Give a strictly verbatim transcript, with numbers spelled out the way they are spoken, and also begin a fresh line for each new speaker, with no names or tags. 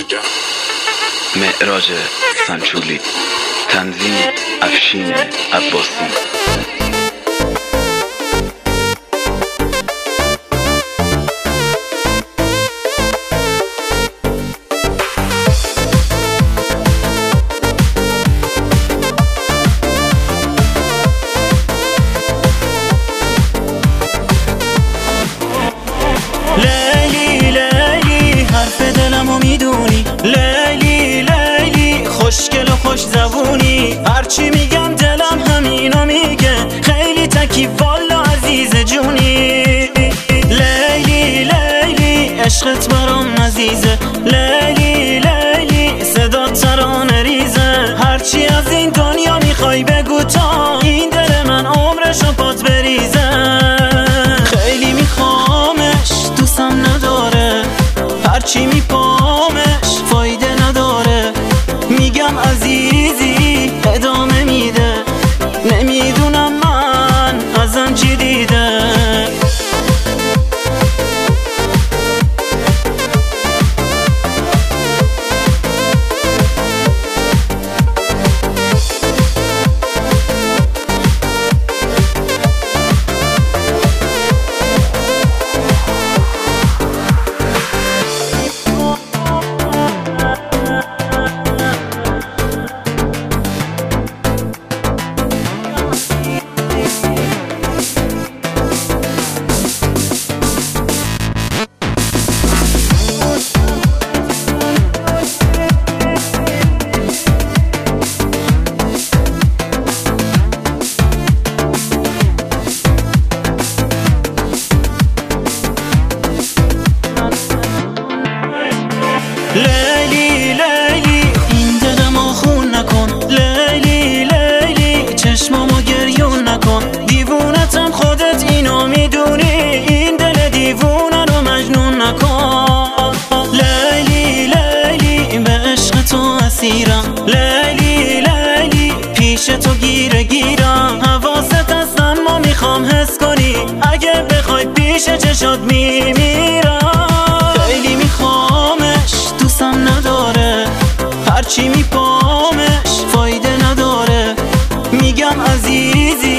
معراج سنچولی، تنظیم افشین عباسی.
لیلی لیلی حرف دلمو میدونی، لیلی لیلی خوشگل و خوش زبونی، هرچی میگم دلم همینو میگه، خیلی تکی والا عزیز جونی. لیلی لیلی عشقت برام عزیزه، لیلی لیلی صدا ترانه ریزه، هرچی از این دنیا میخوای بگو تا این دل من عمرشو پات بریزه. خیلی میخوامش دوستم نداره، هرچی میپامش فایده نداره، میگم عزیزی ادامه میده، نمیدونم من ازم چی دیده. لیلی لیلی این دلمو خون نکن، لیلی لیلی چشمامو گریون نکن، دیوونتم خودت اینو میدونی، این دل دیوونه رو مجنون نکن. لیلی لیلی به عشق تو اسیرم، لیلی لیلی پیش تو گیره گیرم، حواست هست اما میخوام حس کنی، اگه بخوای پیش چشات میمیرم. خیلی میخوامش دوستم نداره، هرچی میپامش فایده نداره، میگم عزیزی